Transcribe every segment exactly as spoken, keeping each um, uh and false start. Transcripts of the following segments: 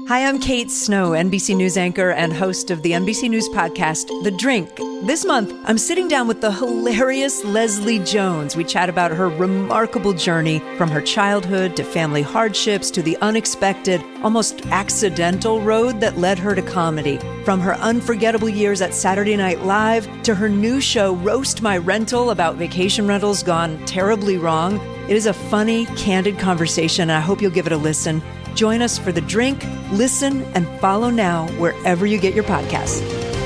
Hi, I'm Kate Snow, N B C News anchor and host of the N B C News podcast, The Drink. This month, I'm sitting down with the hilarious Leslie Jones. We chat about her remarkable journey from her childhood to family hardships to the unexpected, almost accidental road that led her to comedy. From her unforgettable years at Saturday Night Live to her new show, Roast My Rental, about vacation rentals gone terribly wrong. It is a funny, candid conversation, and I hope you'll give it a listen. Join us for The Drink. Listen and follow now wherever you get your podcasts.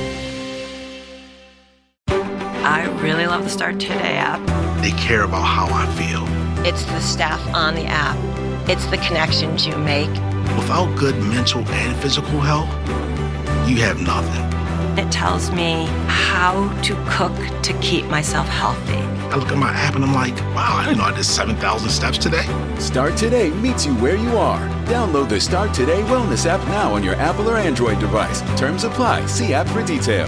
I really love the Start Today app. They care about how I feel. It's the staff on the app. It's the connections you make. Without good mental and physical health, you have nothing. It tells me how to cook to keep myself healthy. I look at my app and I'm like, wow, I didn't know I did seven thousand steps today. Start Today meets you where you are. Download the Start Today Wellness app now on your Apple or Android device. Terms apply. See app for details.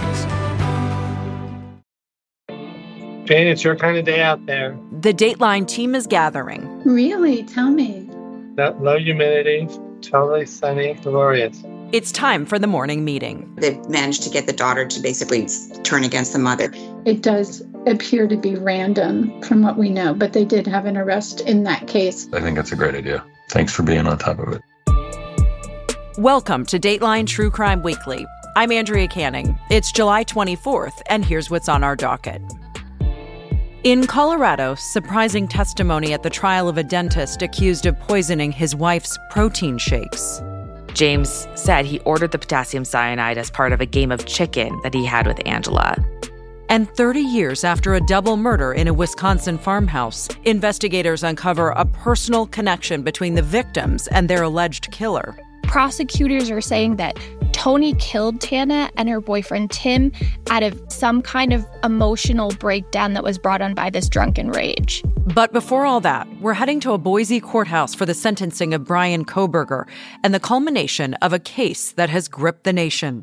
Jane, it's your kind of day out there. The Dateline team is gathering. Really? Tell me. That low humidity, totally sunny, glorious. It's time for the morning meeting. They've managed to get the daughter to basically turn against the mother. It does appear to be random from what we know, but they did have an arrest in that case. I think that's a great idea. Thanks for being on top of it. Welcome to Dateline True Crime Weekly. I'm Andrea Canning. It's July twenty-fourth, and here's what's on our docket. In Colorado, surprising testimony at the trial of a dentist accused of poisoning his wife's protein shakes. James said he ordered the potassium cyanide as part of a game of chicken that he had with Angela. And thirty years after a double murder in a Wisconsin farmhouse, investigators uncover a personal connection between the victims and their alleged killer. Prosecutors are saying that Tony killed Tana and her boyfriend Tim out of some kind of emotional breakdown that was brought on by this drunken rage. But before all that, we're heading to a Boise courthouse for the sentencing of Bryan Kohberger and the culmination of a case that has gripped the nation.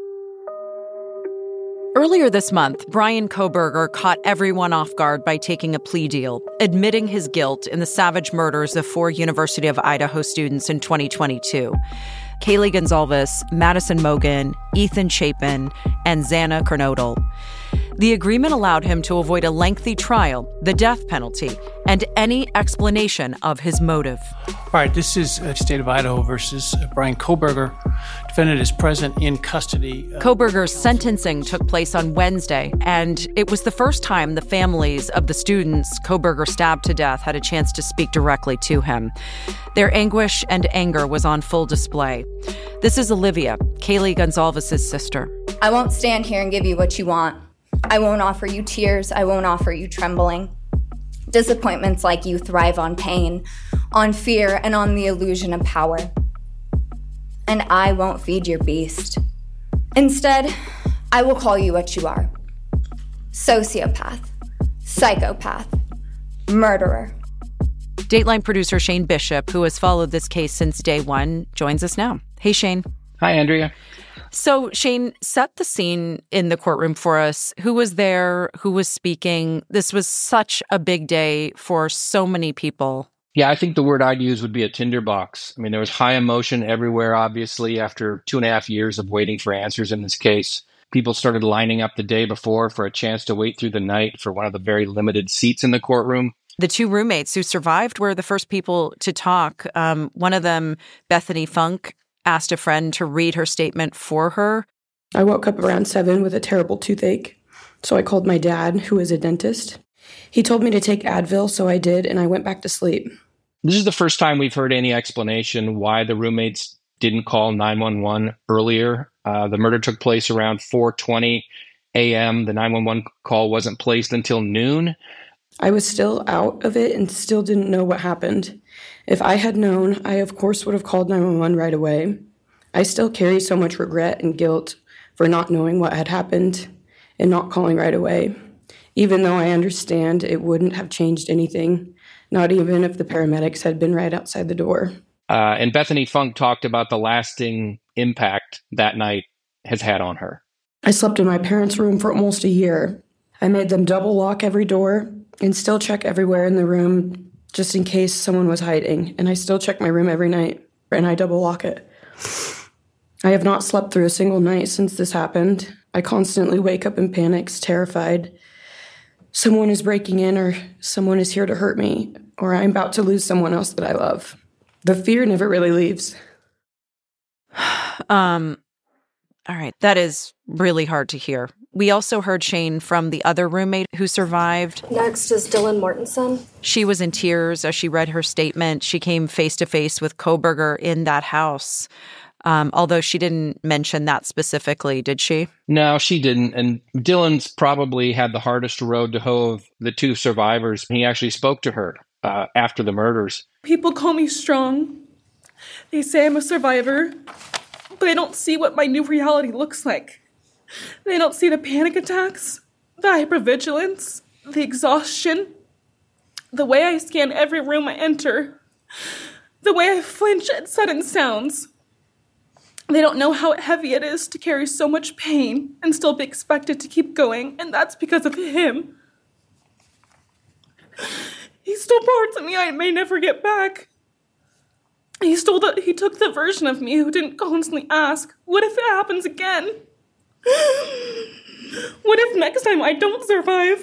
Earlier this month, Bryan Kohberger caught everyone off guard by taking a plea deal, admitting his guilt in the savage murders of four University of Idaho students in twenty twenty-two. Kaylee Goncalves, Madison Mogen, Ethan Chapin, and Xana Kernodle. The agreement allowed him to avoid a lengthy trial, the death penalty, and any explanation of his motive. All right, this is uh, State of Idaho versus uh, Bryan Kohberger. Defendant is present in custody. Uh, Kohberger's sentencing took place on Wednesday, and it was the first time the families of the students Kohberger stabbed to death had a chance to speak directly to him. Their anguish and anger was on full display. This is Olivia, Kaylee Goncalves' sister. I won't stand here and give you what you want. I won't offer you tears. I won't offer you trembling. Disappointments like you thrive on pain, on fear, and on the illusion of power. And I won't feed your beast. Instead, I will call you what you are. Sociopath, psychopath, murderer. Dateline producer Shane Bishop, who has followed this case since day one, joins us now. Hey, Shane. Hi, Andrea. So, Shane, set the scene in the courtroom for us. Who was there? Who was speaking? This was such a big day for so many people. Yeah, I think the word I'd use would be a tinderbox. I mean, there was high emotion everywhere, obviously, after two and a half years of waiting for answers in this case. People started lining up the day before for a chance to wait through the night for one of the very limited seats in the courtroom. The two roommates who survived were the first people to talk. Um, one of them, Bethany Funk, asked a friend to read her statement for her. I woke up around seven with a terrible toothache, so I called my dad, who is a dentist. He told me to take Advil, so I did, and I went back to sleep. This is the first time we've heard any explanation why the roommates didn't call nine one one earlier. Uh, the murder took place around four twenty a.m. The nine one one call wasn't placed until noon. I was still out of it and still didn't know what happened. If I had known, I of course would have called nine one one right away. I still carry so much regret and guilt for not knowing what had happened and not calling right away, even though I understand it wouldn't have changed anything, not even if the paramedics had been right outside the door. Uh, and Bethany Funk talked about the lasting impact that night has had on her. I slept in my parents' room for almost a year. I made them double lock every door and still check everywhere in the room just in case someone was hiding. And I still check my room every night and I double lock it. I have not slept through a single night since this happened. I constantly wake up in panics, terrified. Someone is breaking in, or someone is here to hurt me, or I'm about to lose someone else that I love. The fear never really leaves. um, all right. That is really hard to hear. We also heard, Shane, from the other roommate who survived. Next is Dylan Mortensen. She was in tears as she read her statement. She came face to face with Kohberger in that house. Um, although she didn't mention that specifically, did she? No, she didn't. And Dylan's probably had the hardest road to hoe of the two survivors. He actually spoke to her uh, after the murders. People call me strong. They say I'm a survivor, but they don't see what my new reality looks like. They don't see the panic attacks, the hypervigilance, the exhaustion, the way I scan every room I enter, the way I flinch at sudden sounds. They don't know how heavy it is to carry so much pain and still be expected to keep going, and that's because of him. He stole parts of me I may never get back. He stole the, he took the version of me who didn't constantly ask, what if it happens again? What if next time I don't survive?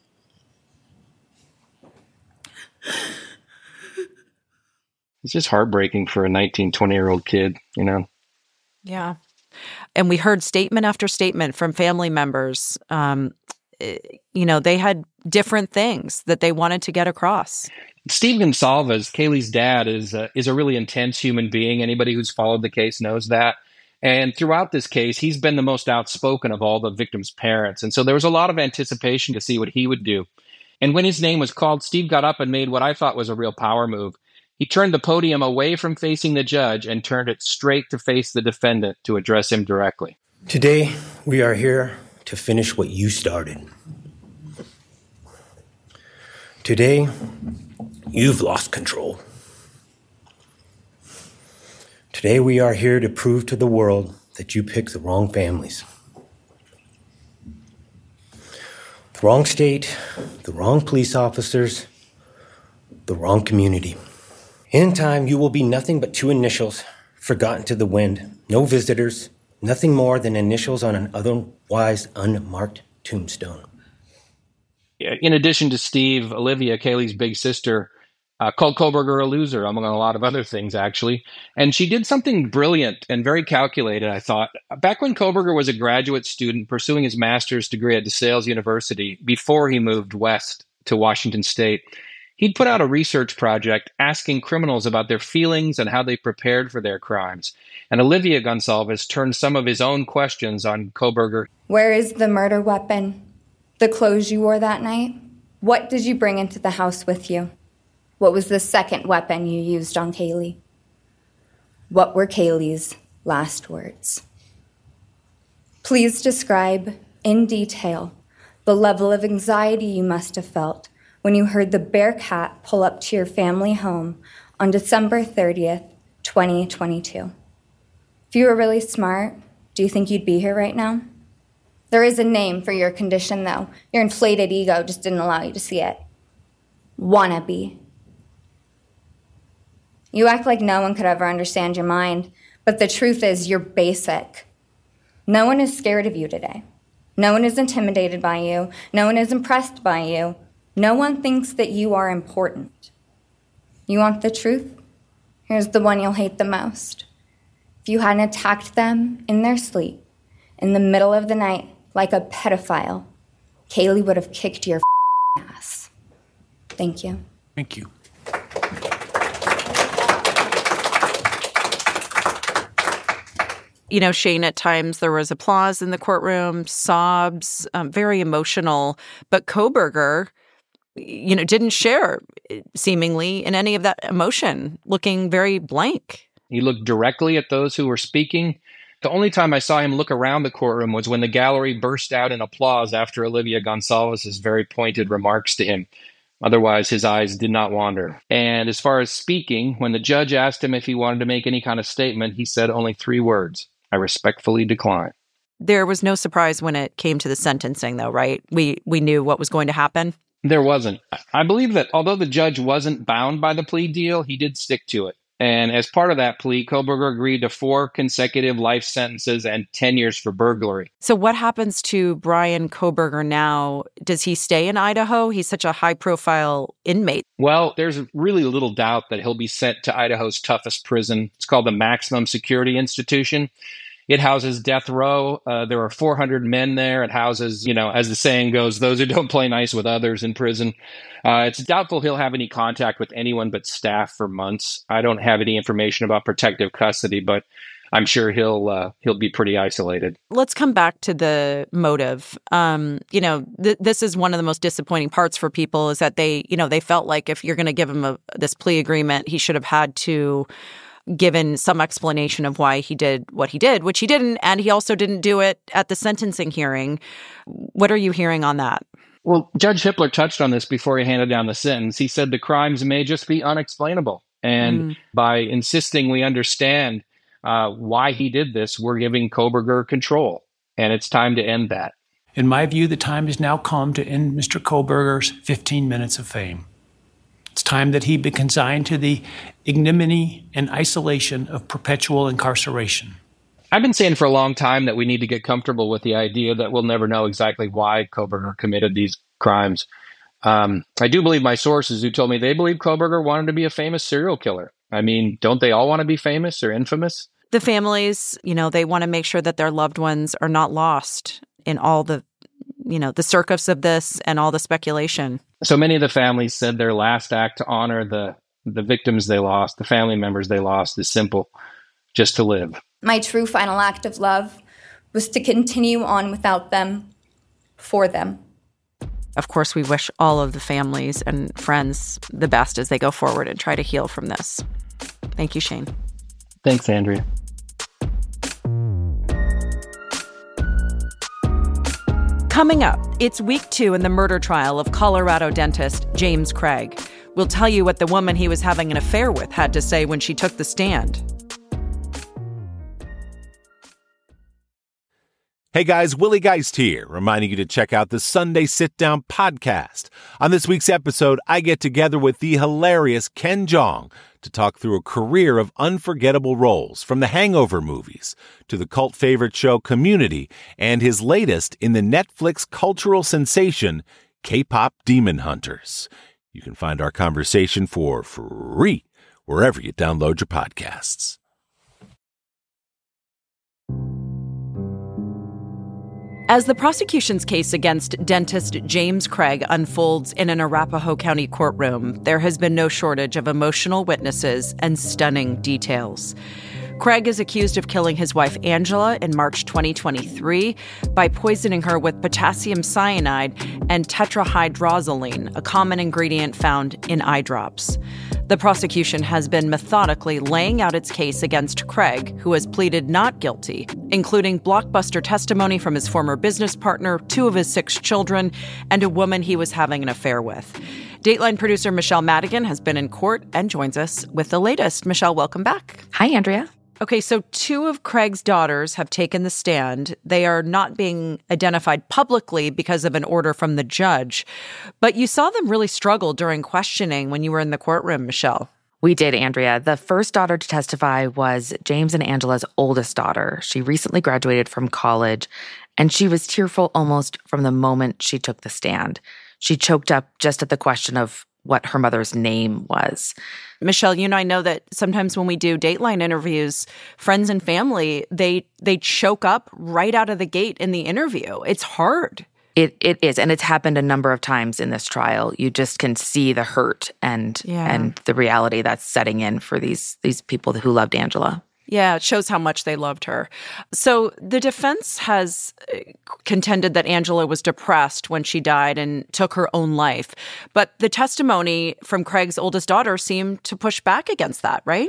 It's just heartbreaking for a nineteen, twenty-year-old kid, you know? Yeah. And we heard statement after statement from family members. Um, you know, they had different things that they wanted to get across. Steve Gonsalves, Kaylee's dad, is a, is a really intense human being. Anybody who's followed the case knows that. And throughout this case, he's been the most outspoken of all the victims' parents. And so there was a lot of anticipation to see what he would do. And when his name was called, Steve got up and made what I thought was a real power move. He turned the podium away from facing the judge and turned it straight to face the defendant to address him directly. Today, we are here to finish what you started. Today, you've lost control. Today, we are here to prove to the world that you picked the wrong families. The wrong state, the wrong police officers, the wrong community. In time, you will be nothing but two initials forgotten to the wind. No visitors, nothing more than initials on an otherwise unmarked tombstone. In addition to Steve, Olivia, Kaylee's big sister, uh, called Kohberger a loser, among a lot of other things, actually. And she did something brilliant and very calculated, I thought. Back when Kohberger was a graduate student pursuing his master's degree at DeSales University, before he moved west to Washington State, he'd put out a research project asking criminals about their feelings and how they prepared for their crimes. And Olivia Gonsalves turned some of his own questions on Kohberger. Where is the murder weapon? The clothes you wore that night? What did you bring into the house with you? What was the second weapon you used on Kaylee? What were Kaylee's last words? Please describe in detail the level of anxiety you must have felt when you heard the Bearcat pull up to your family home on December thirtieth, twenty twenty-two. If you were really smart, do you think you'd be here right now? There is a name for your condition, though. Your inflated ego just didn't allow you to see it. Wannabe. You act like no one could ever understand your mind, but the truth is you're basic. No one is scared of you today. No one is intimidated by you. No one is impressed by you. No one thinks that you are important. You want the truth? Here's the one you'll hate the most. If you hadn't attacked them in their sleep, in the middle of the night, like a pedophile, Kaylee would have kicked your ass. Thank you. Thank you. You know, Shane, at times there was applause in the courtroom, sobs, um, very emotional. But Kohberger, you know, didn't share seemingly in any of that emotion, looking very blank. He looked directly at those who were speaking. The only time I saw him look around the courtroom was when the gallery burst out in applause after Olivia Gonsalves' very pointed remarks to him. Otherwise, his eyes did not wander. And as far as speaking, when the judge asked him if he wanted to make any kind of statement, he said only three words: I respectfully decline. There was no surprise when it came to the sentencing, though, right? We we knew what was going to happen. There wasn't. I believe that although the judge wasn't bound by the plea deal, he did stick to it. And as part of that plea, Kohberger agreed to four consecutive life sentences and ten years for burglary. So what happens to Bryan Kohberger now? Does he stay in Idaho? He's such a high-profile inmate. Well, there's really little doubt that he'll be sent to Idaho's toughest prison. It's called the Maximum Security Institution. It houses death row. Uh, there are four hundred men there. It houses, you know, as the saying goes, those who don't play nice with others in prison. Uh, it's doubtful he'll have any contact with anyone but staff for months. I don't have any information about protective custody, but I'm sure he'll uh, he'll be pretty isolated. Let's come back to the motive. Um, you know, th- this is one of the most disappointing parts for people is that they, you know, they felt like if you're going to give him a, this plea agreement, he should have had to given some explanation of why he did what he did, which he didn't, and he also didn't do it at the sentencing hearing. What are you hearing on that? Well, Judge Hippler touched on this before he handed down the sentence. He said the crimes may just be unexplainable. And mm. by insisting we understand uh, why he did this, we're giving Kohberger control. And it's time to end that. In my view, the time has now come to end Mister Kohberger's fifteen minutes of fame. It's time that he be consigned to the ignominy and isolation of perpetual incarceration. I've been saying for a long time that we need to get comfortable with the idea that we'll never know exactly why Kohberger committed these crimes. Um, I do believe my sources who told me they believe Kohberger wanted to be a famous serial killer. I mean, don't they all want to be famous or infamous? The families, you know, they want to make sure that their loved ones are not lost in all the, you know, the circus of this and all the speculation. So many of the families said their last act to honor the, the victims they lost, the family members they lost, is simple, just to live. My true final act of love was to continue on without them, for them. Of course, we wish all of the families and friends the best as they go forward and try to heal from this. Thank you, Shane. Thanks, Andrea. Coming up, it's week two in the murder trial of Colorado dentist James Craig. We'll tell you what the woman he was having an affair with had to say when she took the stand. Hey guys, Willie Geist here, reminding you to check out the Sunday Sit Down podcast. On this week's episode, I get together with the hilarious Ken Jeong to talk through a career of unforgettable roles, from the Hangover movies to the cult favorite show Community and his latest in the Netflix cultural sensation, K-pop Demon Hunters. You can find our conversation for free wherever you download your podcasts. As the prosecution's case against dentist James Craig unfolds in an Arapahoe County courtroom, there has been no shortage of emotional witnesses and stunning details. Craig is accused of killing his wife Angela in March twenty twenty-three by poisoning her with potassium cyanide and tetrahydrozoline, a common ingredient found in eye drops. The prosecution has been methodically laying out its case against Craig, who has pleaded not guilty, including blockbuster testimony from his former business partner, two of his six children, and a woman he was having an affair with. Dateline producer Michelle Madigan has been in court and joins us with the latest. Michelle, welcome back. Hi, Andrea. Okay, so two of Craig's daughters have taken the stand. They are not being identified publicly because of an order from the judge. But you saw them really struggle during questioning when you were in the courtroom, Michelle. We did, Andrea. The first daughter to testify was James and Angela's oldest daughter. She recently graduated from college, and she was tearful almost from the moment she took the stand. She choked up just at the question of what her mother's name was. Michelle, you know, I know that sometimes when we do Dateline interviews, friends and family, they they choke up right out of the gate in the interview. It's hard. It it is, and it's happened a number of times in this trial. You just can see the hurt and yeah. and the reality that's setting in for these these people who loved Angela. Yeah, it shows how much they loved her. So the defense has contended that Angela was depressed when she died and took her own life. But the testimony from Craig's oldest daughter seemed to push back against that, right?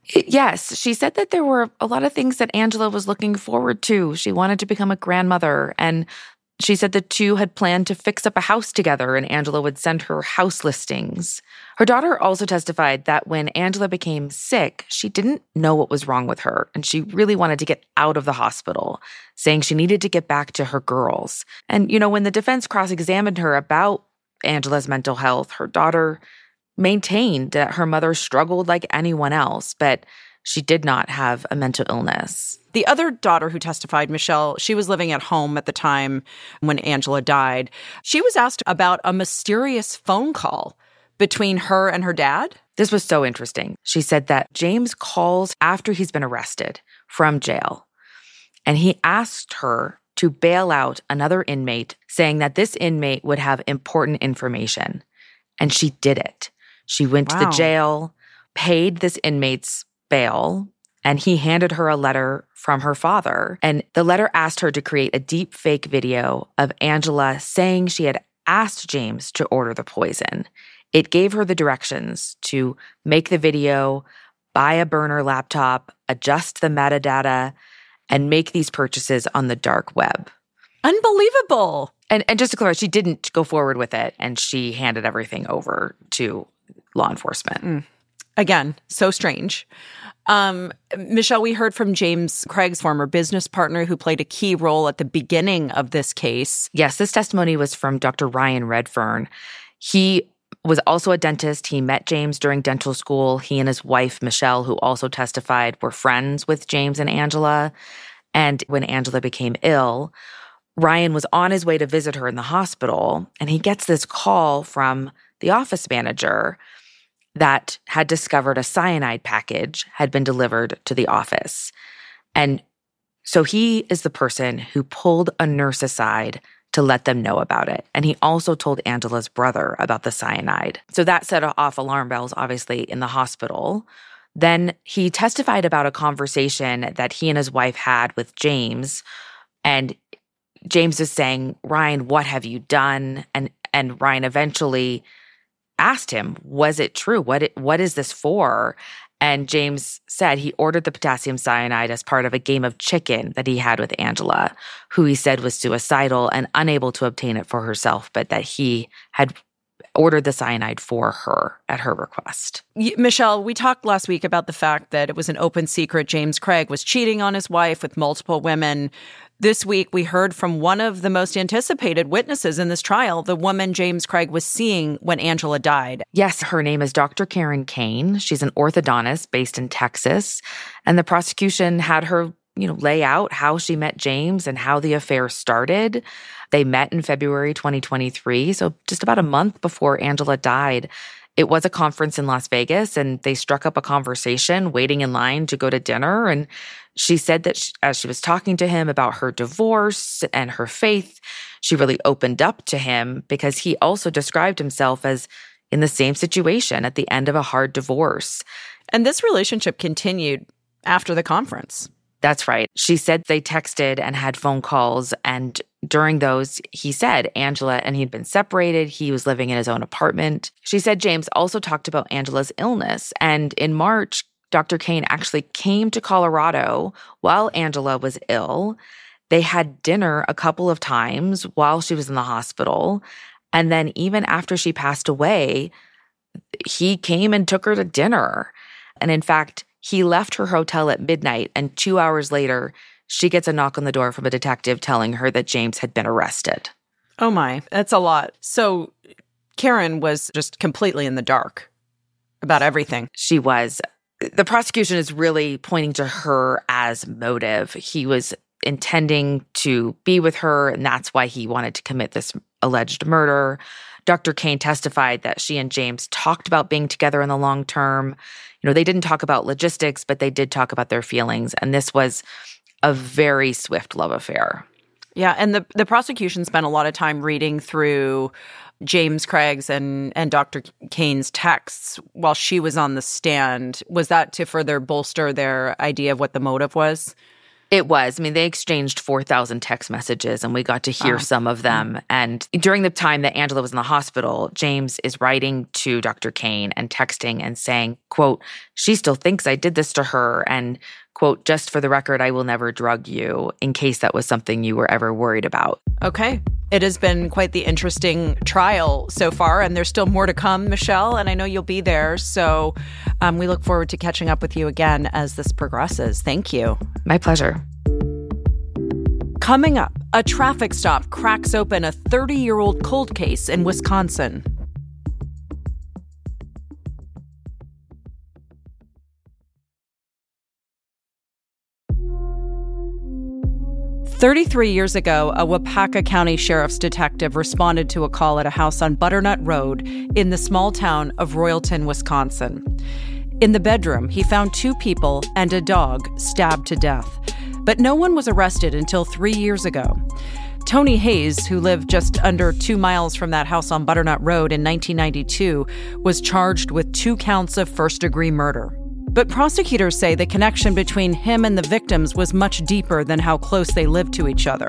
Yes. She said that there were a lot of things that Angela was looking forward to. She wanted to become a grandmother, and she said the two had planned to fix up a house together and Angela would send her house listings. Her daughter also testified that when Angela became sick, she didn't know what was wrong with her, and she really wanted to get out of the hospital, saying she needed to get back to her girls. And, you know, when the defense cross-examined her about Angela's mental health, her daughter maintained that her mother struggled like anyone else, but she did not have a mental illness. The other daughter who testified, Michelle, she was living at home at the time when Angela died. She was asked about a mysterious phone call between her and her dad. This was so interesting. She said that James calls after he's been arrested from jail, and he asked her to bail out another inmate, saying that this inmate would have important information. And she did it. She went wow. to the jail, paid this inmate's bail, and he handed her a letter from her father. And the letter asked her to create a deep fake video of Angela saying she had asked James to order the poison. It gave her the directions to make the video, buy a burner laptop, adjust the metadata, and make these purchases on the dark web. Unbelievable. And, and just to clarify, she didn't go forward with it, and she handed everything over to law enforcement. Mm. Again, so strange. Um, Michelle, we heard from James Craig's former business partner who played a key role at the beginning of this case. Yes, this testimony was from Doctor Ryan Redfern. He was also a dentist. He met James during dental school. He and his wife, Michelle, who also testified, were friends with James and Angela. And when Angela became ill, Ryan was on his way to visit her in the hospital, and he gets this call from the office manager that had discovered a cyanide package had been delivered to the office. And so he is the person who pulled a nurse aside to let them know about it. And he also told Angela's brother about the cyanide. So that set off alarm bells, obviously, in the hospital. Then he testified about a conversation that he and his wife had with James. And James is saying, Ryan, what have you done? And and Ryan eventually asked him, was it true? What it, what is this for? And James said he ordered the potassium cyanide as part of a game of chicken that he had with Angela, who he said was suicidal and unable to obtain it for herself, but that he had ordered the cyanide for her at her request. Michelle, we talked last week about the fact that it was an open secret James Craig was cheating on his wife with multiple women. This week, we heard from one of the most anticipated witnesses in this trial, the woman James Craig was seeing when Angela died. Yes, her name is Doctor Karen Kane. She's an orthodontist based in Texas. And the prosecution had her, you know, lay out how she met James and how the affair started. They met in February twenty twenty-three, so just about a month before Angela died. It was a conference in Las Vegas, and they struck up a conversation waiting in line to go to dinner. And she said that she, as she was talking to him about her divorce and her faith, she really opened up to him because he also described himself as in the same situation at the end of a hard divorce. And this relationship continued after the conference. That's right. She said they texted and had phone calls, and during those, he said Angela and he'd been separated. He was living in his own apartment. She said James also talked about Angela's illness, and in March, Doctor Kane actually came to Colorado while Angela was ill. They had dinner a couple of times while she was in the hospital, and then even after she passed away, he came and took her to dinner. And in fact, he left her hotel at midnight, and two hours later, she gets a knock on the door from a detective telling her that James had been arrested. Oh my, that's a lot. So Karen was just completely in the dark about everything. She was. The prosecution is really pointing to her as motive. He was intending to be with her, and that's why he wanted to commit this alleged murder. Doctor Kane testified that she and James talked about being together in the long term. You know, they didn't talk about logistics, but they did talk about their feelings. And this was a very swift love affair. Yeah, and the, the prosecution spent a lot of time reading through James Craig's and, and Doctor Kane's texts while she was on the stand. Was that to further bolster their idea of what the motive was? It was. I mean, they exchanged four thousand text messages, and we got to hear oh. some of them. And during the time that Angela was in the hospital, James is writing to Doctor Kane and texting and saying, quote, she still thinks I did this to her, and quote, just for the record, I will never drug you, in case that was something you were ever worried about. Okay. It has been quite the interesting trial so far, and there's still more to come, Michelle, and I know you'll be there. So um, we look forward to catching up with you again as this progresses. Thank you. My pleasure. Coming up, a traffic stop cracks open a thirty-year-old cold case in Wisconsin. thirty-three years ago, a Wapaka County Sheriff's detective responded to a call at a house on Butternut Road in the small town of Royalton, Wisconsin. In the bedroom, he found two people and a dog stabbed to death. But no one was arrested until three years ago. Tony Hayes, who lived just under two miles from that house on Butternut Road in nineteen ninety-two, was charged with two counts of first-degree murder. But prosecutors say the connection between him and the victims was much deeper than how close they lived to each other.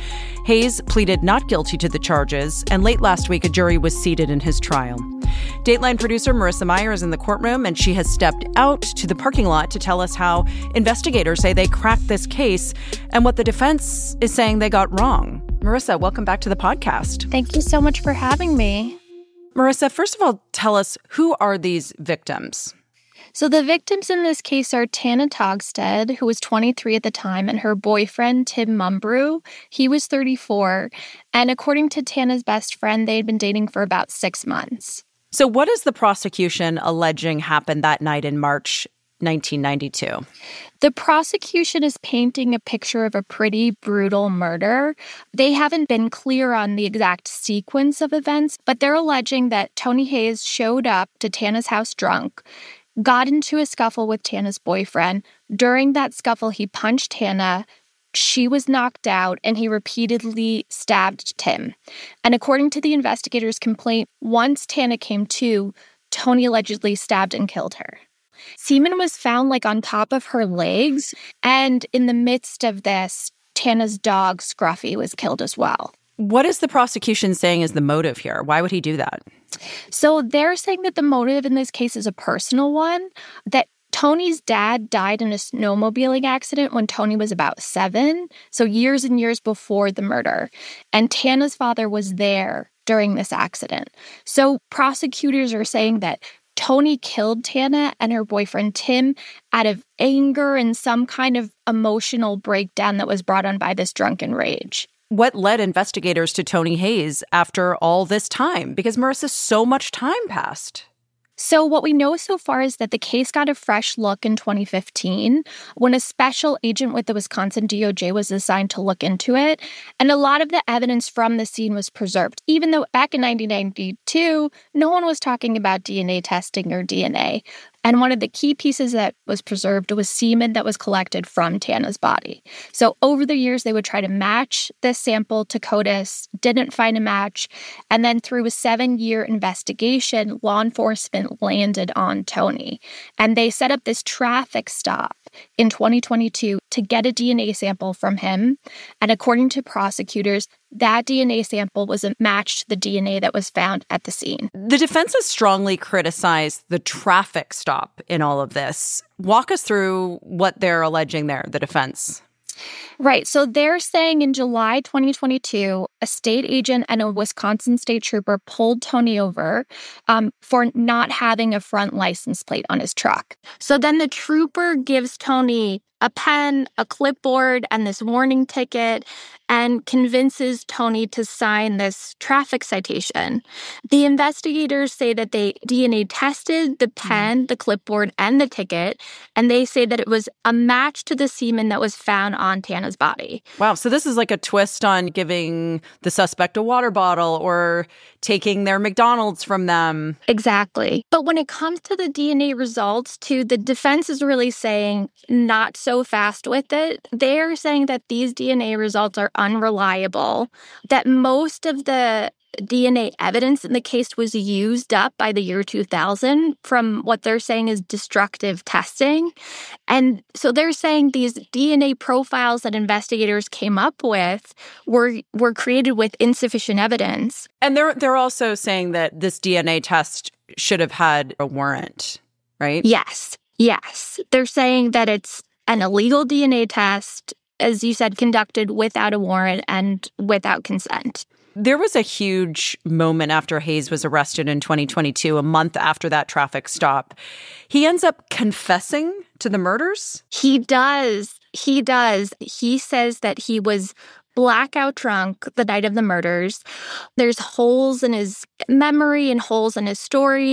Hayes pleaded not guilty to the charges, and late last week a jury was seated in his trial. Dateline producer Marissa Meyer is in the courtroom, and she has stepped out to the parking lot to tell us how investigators say they cracked this case and what the defense is saying they got wrong. Marissa, welcome back to the podcast. Thank you so much for having me. Marissa, first of all, tell us, who are these victims? So the victims in this case are Tana Togstead, who was twenty-three at the time, and her boyfriend, Tim Mumbrew. He was thirty-four. And according to Tana's best friend, they had been dating for about six months. So what is the prosecution alleging happened that night in March nineteen ninety-two? The prosecution is painting a picture of a pretty brutal murder. They haven't been clear on the exact sequence of events, but they're alleging that Tony Hayes showed up to Tana's house drunk, got into a scuffle with Tana's boyfriend. During that scuffle, he punched Tana. She was knocked out, and he repeatedly stabbed Tim. And according to the investigator's complaint, once Tana came to, Tony allegedly stabbed and killed her. Semen was found like on top of her legs, and in the midst of this, Tana's dog, Scruffy, was killed as well. What is the prosecution saying is the motive here? Why would he do that? So they're saying that the motive in this case is a personal one, that Tony's dad died in a snowmobiling accident when Tony was about seven, so years and years before the murder. And Tana's father was there during this accident. So prosecutors are saying that Tony killed Tana and her boyfriend Tim out of anger and some kind of emotional breakdown that was brought on by this drunken rage. What led investigators to Tony Hayes after all this time? Because, Marissa, so much time passed. So what we know so far is that the case got a fresh look in twenty fifteen when a special agent with the Wisconsin D O J was assigned to look into it. And a lot of the evidence from the scene was preserved, even though back in nineteen ninety-two, no one was talking about D N A testing or D N A. And one of the key pieces that was preserved was semen that was collected from Tana's body. So over the years, they would try to match this sample to CODIS, didn't find a match. And then through a seven-year investigation, law enforcement landed on Tony. And they set up this traffic stop in twenty twenty-two to get a D N A sample from him. And according to prosecutors, that D N A sample wasn't matched to the D N A that was found at the scene. The defense has strongly criticized the traffic stop in all of this. Walk us through what they're alleging there, the defense. Right. So they're saying in July twenty twenty-two, a state agent and a Wisconsin state trooper pulled Tony over um, for not having a front license plate on his truck. So then the trooper gives Tony a pen, a clipboard, and this warning ticket, and convinces Tony to sign this traffic citation. The investigators say that they D N A tested the pen, the clipboard, and the ticket, and they say that it was a match to the semen that was found on Tana's body. Wow, so this is like a twist on giving the suspect a water bottle or taking their McDonald's from them. Exactly. But when it comes to the D N A results, too, the defense is really saying not so fast with it. They're saying that these D N A results are unreliable, that most of the D N A evidence in the case was used up by the year two thousand from what they're saying is destructive testing. And so they're saying these D N A profiles that investigators came up with were were created with insufficient evidence. And they're they're also saying that this D N A test should have had a warrant, right? Yes. Yes. They're saying that it's an illegal D N A test, as you said, conducted without a warrant and without consent. There was a huge moment after Hayes was arrested in twenty twenty-two, a month after that traffic stop. He ends up confessing to the murders? He does. He does. He says that he was blackout drunk the night of the murders. There's holes in his memory and holes in his story.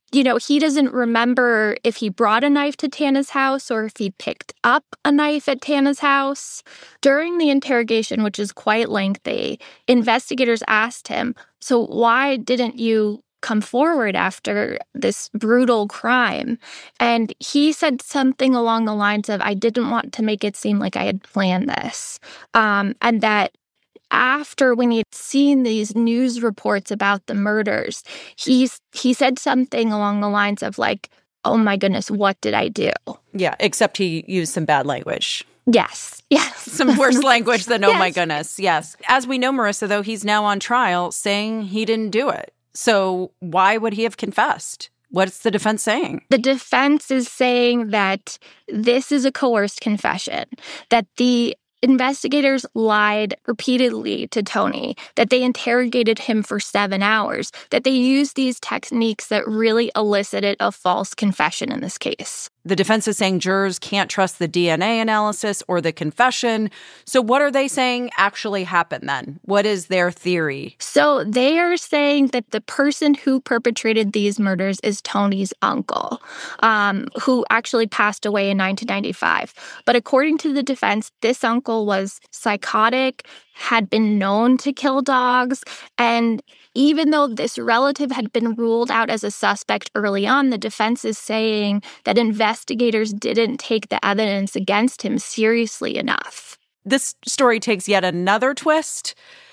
you know, he doesn't remember if he brought a knife to Tana's house or if he picked up a knife at Tana's house. During the interrogation, which is quite lengthy, investigators asked him, so why didn't you come forward after this brutal crime? And he said something along the lines of, I didn't want to make it seem like I had planned this. Um, and that after, when he'd seen these news reports about the murders, he's, he said something along the lines of like, oh my goodness, what did I do? Yeah, except he used some bad language. Yes, yes. Some worse language than, oh yes. my goodness, yes. As we know, Marissa, though, he's now on trial saying he didn't do it. So why would he have confessed? What's the defense saying? The defense is saying that this is a coerced confession, that the investigators lied repeatedly to Tony, that they interrogated him for seven hours, that they used these techniques that really elicited a false confession in this case. The defense is saying jurors can't trust the D N A analysis or the confession. So what are they saying actually happened then? What is their theory? So they are saying that the person who perpetrated these murders is Tony's uncle, um, who actually passed away in nineteen ninety-five. But according to the defense, this uncle was psychotic, had been known to kill dogs, and even though this relative had been ruled out as a suspect early on, the defense is saying that investigators didn't take the evidence against him seriously enough. This story takes yet another twist.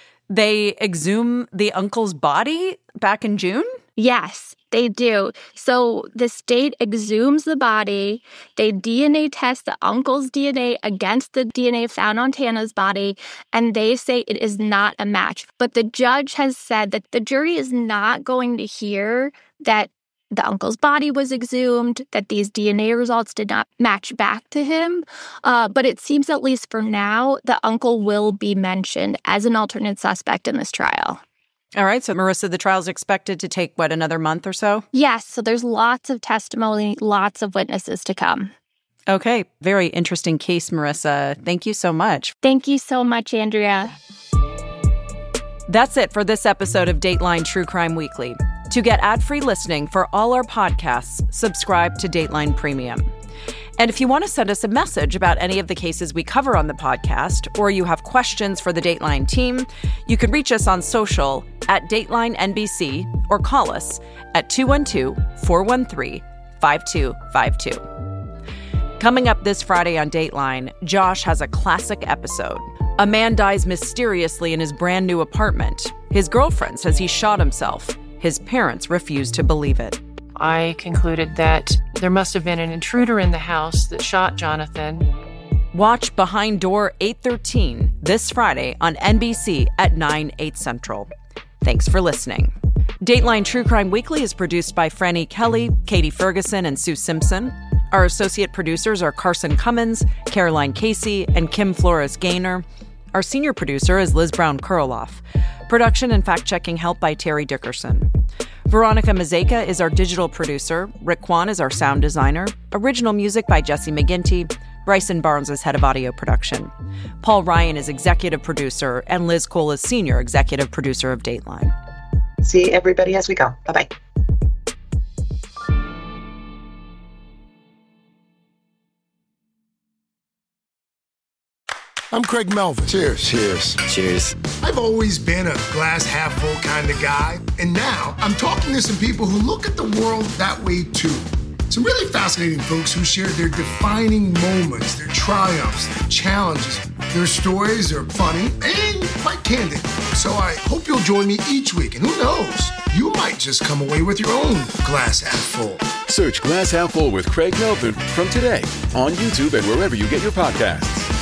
They exhume the uncle's body back in June? Yes, they do. So the state exhumes the body. They D N A test the uncle's D N A against the D N A found on Tana's body, and they say it is not a match. But the judge has said that the jury is not going to hear that the uncle's body was exhumed, that these D N A results did not match back to him. Uh, but it seems, at least for now, the uncle will be mentioned as an alternate suspect in this trial. All right. So, Marissa, the trial's expected to take, what, another month or so? Yes. So there's lots of testimony, lots of witnesses to come. Okay. Very interesting case, Marissa. Thank you so much. Thank you so much, Andrea. That's it for this episode of Dateline True Crime Weekly. To get ad-free listening for all our podcasts, subscribe to Dateline Premium. And if you want to send us a message about any of the cases we cover on the podcast, or you have questions for the Dateline team, you can reach us on social at Dateline N B C or call us at two one two, four one three, five two five two. Coming up this Friday on Dateline, Josh has a classic episode. A man dies mysteriously in his brand new apartment. His girlfriend says he shot himself. His parents refuse to believe it. I concluded that there must have been an intruder in the house that shot Jonathan. Watch Behind Door eight thirteen this Friday on N B C at nine, eight Central. Thanks for listening. Dateline True Crime Weekly is produced by Franny Kelly, Katie Ferguson, and Sue Simpson. Our associate producers are Carson Cummins, Caroline Casey, and Kim Flores-Gaynor. Our senior producer is Liz Brown-Kurloff. Production and fact-checking help by Terry Dickerson. Veronica Mazeka is our digital producer. Rick Kwan is our sound designer. Original music by Jesse McGinty. Bryson Barnes is head of audio production. Paul Ryan is executive producer, and Liz Cole is senior executive producer of Dateline. See everybody as we go. Bye-bye. I'm Craig Melvin. Cheers. Cheers. Cheers. I've always been a glass half full kind of guy, and now I'm talking to some people who look at the world that way too. Some really fascinating folks who share their defining moments, their triumphs, their challenges. Their stories are funny and quite candid. So I hope you'll join me each week, and who knows, you might just come away with your own glass half full. Search Glass Half Full with Craig Melvin from today on YouTube and wherever you get your podcasts.